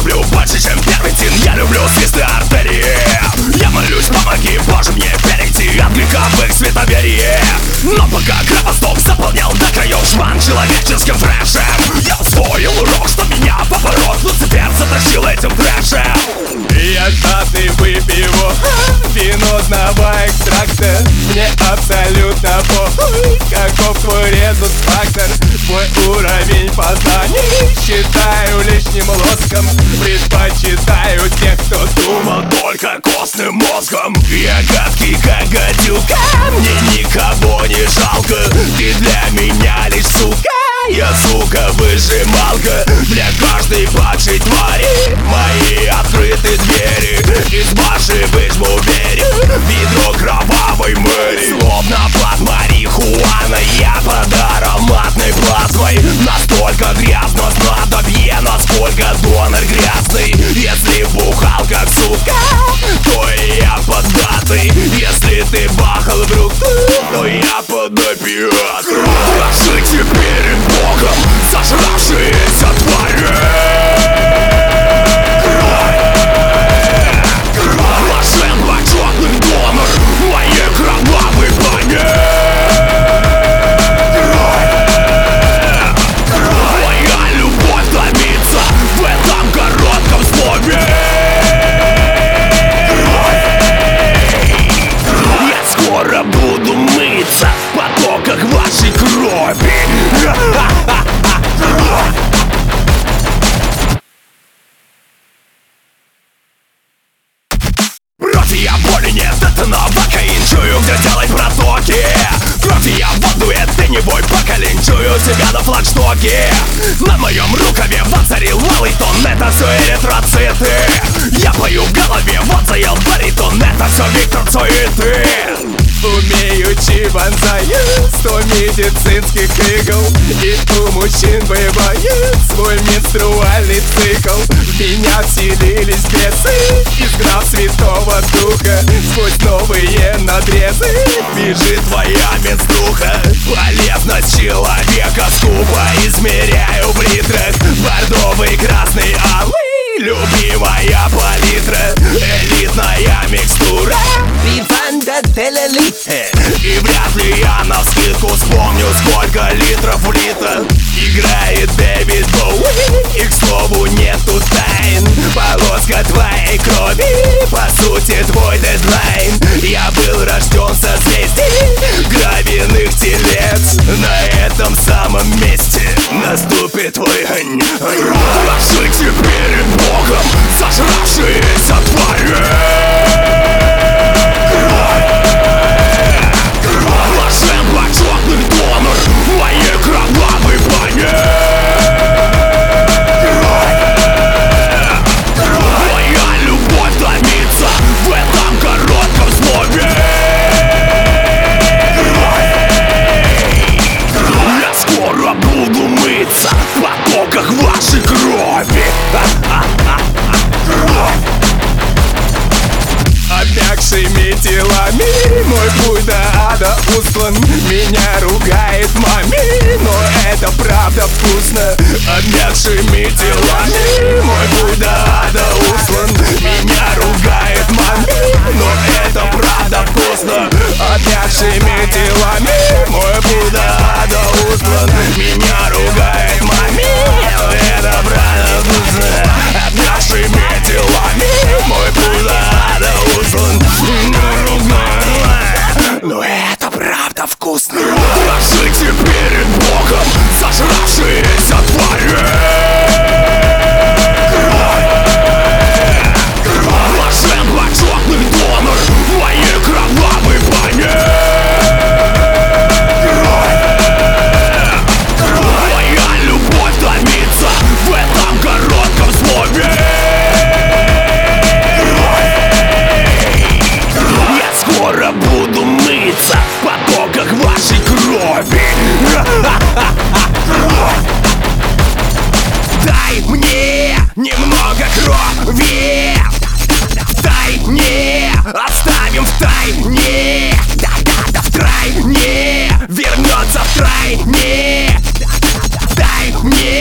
люблю больше, чем первитин. Я люблю свисты артерии. Я молюсь, помоги, Боже, мне перейти от греха в их световерие. Но пока кровосток заполнял до краев жбан человеческим фрешем, я усвоил урок, что меня поворот Люцифер затащил этим трэшем. Я жадный выпиву венозного экстракта. Мне абсолютно похуй, каков твой резус-фактор. Твой уровень познаний считаю лишним лоском. Предпочитаю тех, кто думал только костным мозгом. Я гадкий, как гадюка, мне никого не жалко. Ты для меня лишь сука, я сука выжималка. Для каждой падшей твари мои открыты двери. Из баши выжму берег, ведро кровавой мэри. Словно под марихуаной, я под ароматной плазмой. Настолько грязно снадобье, насколько донор грязный. Если бухал как сука, то и я поддатый. Если ты бахал в руку, то я под опиатой. Скажите перед Богом, зажравшиеся твари. Блажен почетный донор моей кровавой бани. Моя любовь томится в этом коротком слове. Я скоро буду мыться в потоках вашей крови. Против я боли нет, это новокаин. Чую, где делай протоки. Против я воздует теневой поколень. Чую тебя на флагштоке. На моем рукаве воцарил малый тон. Это все эритроциты. Я пою в голове, вот заел баритон. Это все Виктор Цоиты. Умеючи вонзаю 100 медицинских игл. И у мужчин бывает свой менструальный цикл. В меня вселились бесы, изгнав Святого Духа. Сквозь новые надрезы бежит твоя менструха. Полезность человека скупо измеряю в литрах. Бордовый, красный, алый, любимая палитра. Элитная микстура и вряд ли я навскидку вспомню, сколько литров в литр играет Дэвид Боуи. И, к слову, нету тайн. Полоска твоей крови, по сути, твой дедлайн. Я был рожден в созвездии гравийных телец. На этом самом месте наступит твой гонь. Дрожите перед Богом, зажравшиеся твари. Блажен почетный донор моей кровавой бани. Моя любовь томится в этом коротком слове. Я скоро буду мыться в потоках вашей крови. Обмякшими телами мой путь до ада устлан. Меня ругает мами, но это правда вкусно. Обмякшими телами мой путь до ада устлан. Меня ругает мами, но это правда вкусно. Обмякшими телами мой путь до ада устлан. Меня ругает мами, но это правда вкусно. Обмякшими телами мой путь до ада устлан. Но это правда вкусно. Дрожите перед Богом, зажравшиеся твари. Блажен почетный донор моей кровавой бани. Моя любовь томится в этом коротком слове. Скоро буду мыться в потоках вашей крови. Дай мне немного крови. Дай мне, оставим в тайне. Да-да-да, в тройне вернется в тройне. Дай мне